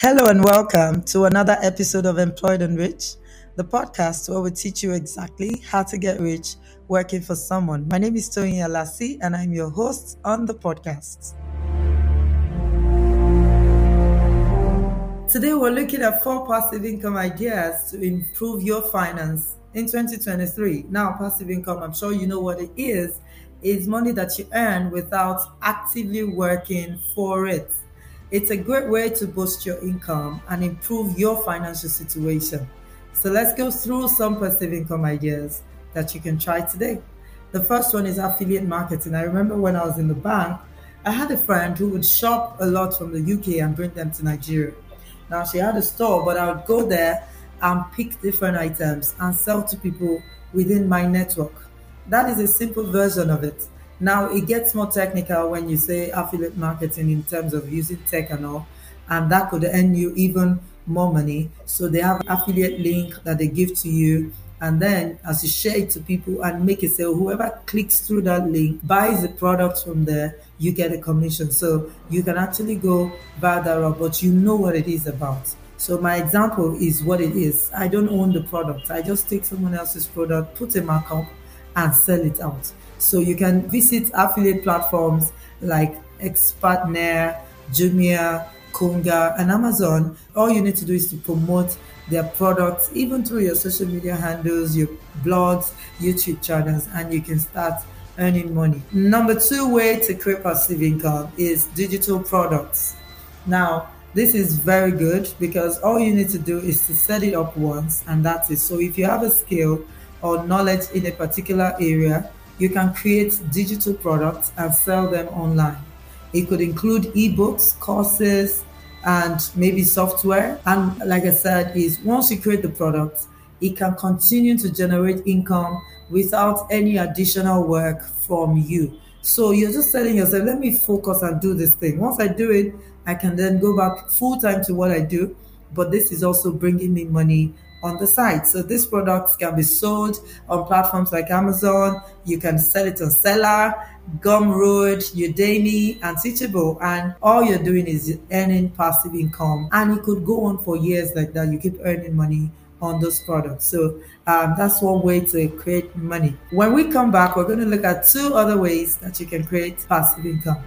Hello and welcome to another episode of Employed and Rich, the podcast where we teach you exactly how to get rich working for someone. My name is Toyin Alasi and I'm your host on the podcast. Today we're looking at 4 passive income ideas to improve your finance in 2023. Now, passive income, I'm sure you know what it is money that you earn without actively working for it. It's a great way to boost your income and improve your financial situation. So let's go through some passive income ideas that you can try today. The first one is affiliate marketing. I remember when I was in the bank, I had a friend who would shop a lot from the UK and bring them to Nigeria. Now she had a store, but I would go there and pick different items and sell to people within my network. That is a simple version of it. Now, it gets more technical when you say affiliate marketing in terms of using tech and all, and that could earn you even more money. So they have an affiliate link that they give to you, and then as you share it to people and make a sale, whoever clicks through that link buys the product from there, you get a commission. So you can actually go buy that route, but you know what it is about. So my example is what it is. I don't own the product. I just take someone else's product, put a markup, and sell it out. So you can visit affiliate platforms like Expertnaire, Jumia, Konga, and Amazon. All you need to do is to promote their products, even through your social media handles, your blogs, YouTube channels, and you can start earning money. Number 2 way to create passive income is digital products. Now, this is very good because all you need to do is to set it up once, and that's it. So if you have a skill or knowledge in a particular area, you can create digital products and sell them online. It could include ebooks, courses, and maybe software. And like I said, is once you create the product, it can continue to generate income without any additional work from you. So you're just telling yourself, let me focus and do this thing. Once I do it, I can then go back full time to what I do. But this is also bringing me money on the side. So these products can be sold on platforms like Amazon. You can sell it on Seller, Gumroad, Udemy, and Teachable. And all you're doing is earning passive income. And it could go on for years like that. You keep earning money on those products. So that's one way to create money. When we come back, we're going to look at 2 other ways that you can create passive income.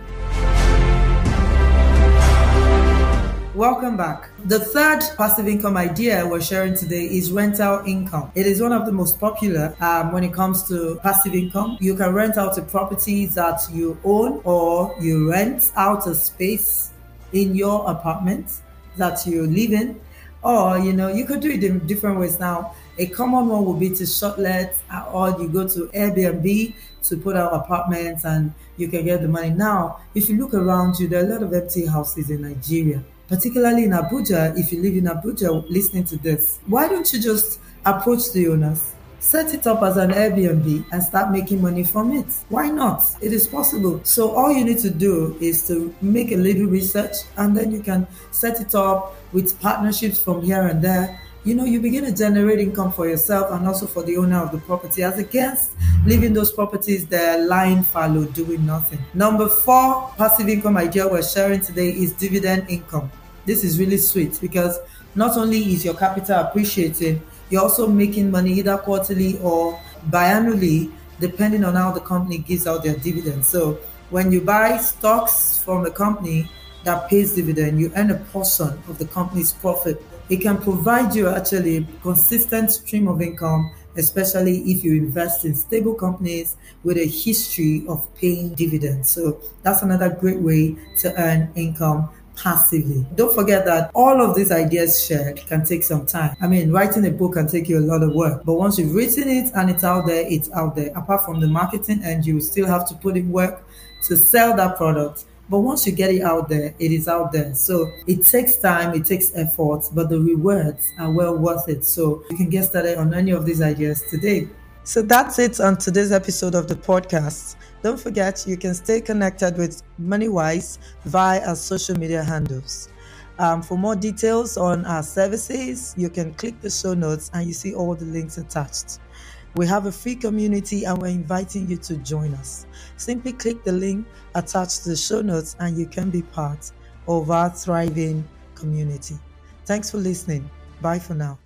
Welcome back. The third passive income idea we're sharing today is rental income. It is one of the most popular when it comes to passive income. You can rent out a property that you own, or you rent out a space in your apartment that you live in, or you could do it in different ways. Now, a common one would be to shortlet, or you go to Airbnb to put out apartments and you can get the money. Now, if you look around you, there are a lot of empty houses in Nigeria. Particularly in Abuja. If you live in Abuja listening to this, why don't you just approach the owners, set it up as an Airbnb and start making money from it? Why not? It is possible. So all you need to do is to make a little research, and then you can set it up with partnerships from here and there. You begin to generate income for yourself and also for the owner of the property, as against leaving those properties there lying fallow, doing nothing. Number 4 passive income idea we're sharing today is dividend income. This is really sweet because not only is your capital appreciating, you're also making money either quarterly or biannually, depending on how the company gives out their dividends. So when you buy stocks from a company that pays dividend, you earn a portion of the company's profit. It can provide you actually a consistent stream of income, especially if you invest in stable companies with a history of paying dividends. So that's another great way to earn income passively. Don't forget that all of these ideas shared can take some time. Writing a book can take you a lot of work, but once you've written it and it's out there, it's out there. Apart from the marketing, and you still have to put in work to sell that product. But once you get it out there, it is out there. So it takes time, it takes effort, but the rewards are well worth it. So you can get started on any of these ideas today. So that's it on today's episode of the podcast. Don't forget, you can stay connected with MoneyWise via our social media handles. For more details on our services, you can click the show notes and you see all the links attached. We have a free community and we're inviting you to join us. Simply click the link attached to the show notes and you can be part of our thriving community. Thanks for listening. Bye for now.